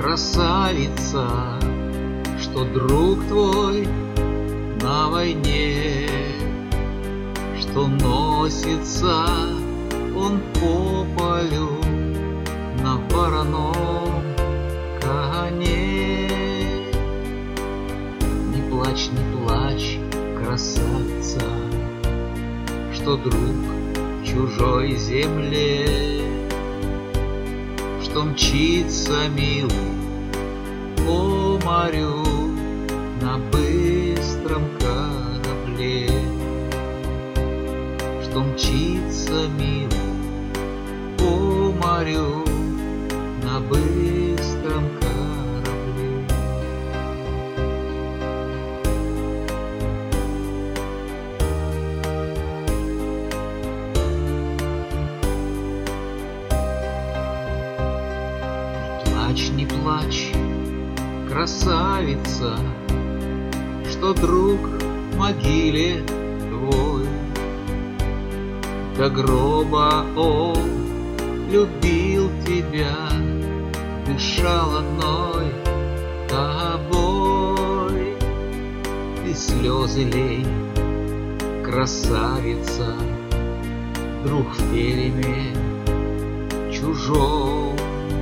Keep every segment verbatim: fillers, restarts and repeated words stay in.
красавица, что друг твой на войне, что носится он по полю на вороном коне. Не плачь, не плачь, красавица, что друг в чужой земле, что мчится милый по морю на быстром корабле, что мчится милый по морю на быстром корабле. Не плачь, не плачь, красавица, что друг в могиле твой. До гроба он любил тебя, дышал одной тобой. И слезы лей, красавица, друг в тереме чужом.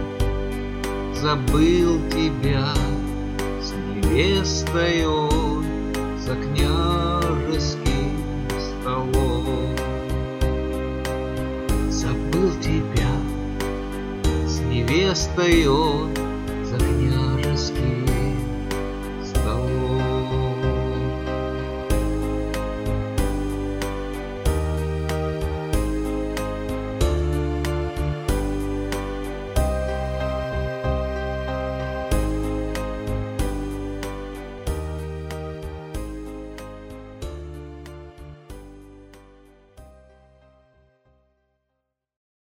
Забыл тебя с невестой он за княжеским столом. Забыл тебя с невестой он